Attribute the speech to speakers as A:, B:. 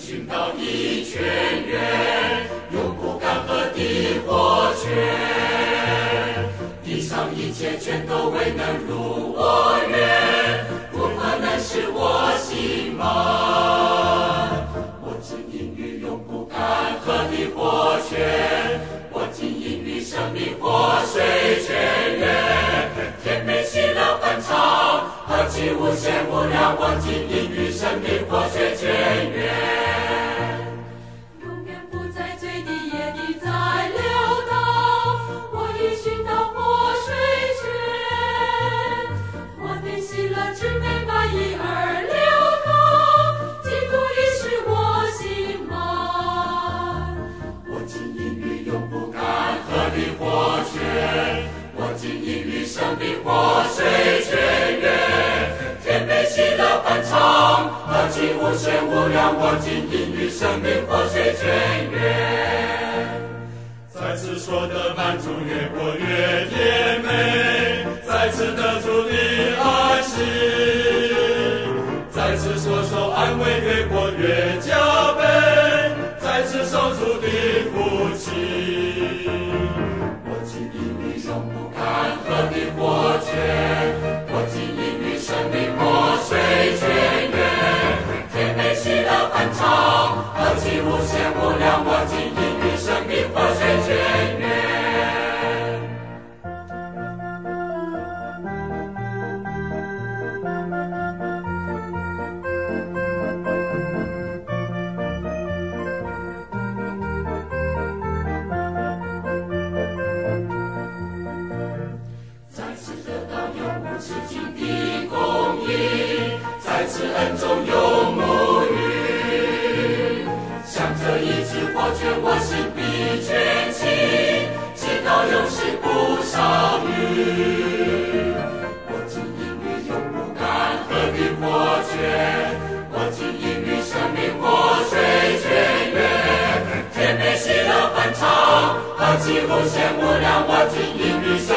A: 寻到一泉源，永不干涸的活泉。地上一切全都未能入我愿，如何能使我心满？我仅因于永不干涸的活泉，我仅因于生命活水泉源。甜美喜乐欢畅，何其无限无量！我仅因于生命活水泉源。
B: 永远不在最低野地在流淌，我已寻到活水泉。我的喜乐只美满意而流淌，基督已使我心满。
A: 我仅因于永不干涸的活泉，我仅因于生命活水泉源。甜美喜乐欢畅，何其无限无量！我仅因于生命活水泉源。
C: 再次说得满足越过越甜美，再次得主的安息，再次所受安慰越过越加倍，再次受主的福气。
A: 我仅因于永不干涸的活泉，我仅因于生命活水泉源。甜美喜乐欢畅，何其无限无量！我仅因于生命活水泉源。再次得到永无止境的供应，再次恩中有沐浴。向着一支活泉，我心必全情，直到永世不少余。我仅因于永不干涸的活泉，我仅因于生命活水泉源。甜美喜乐欢畅，何其无限无量！我仅因于生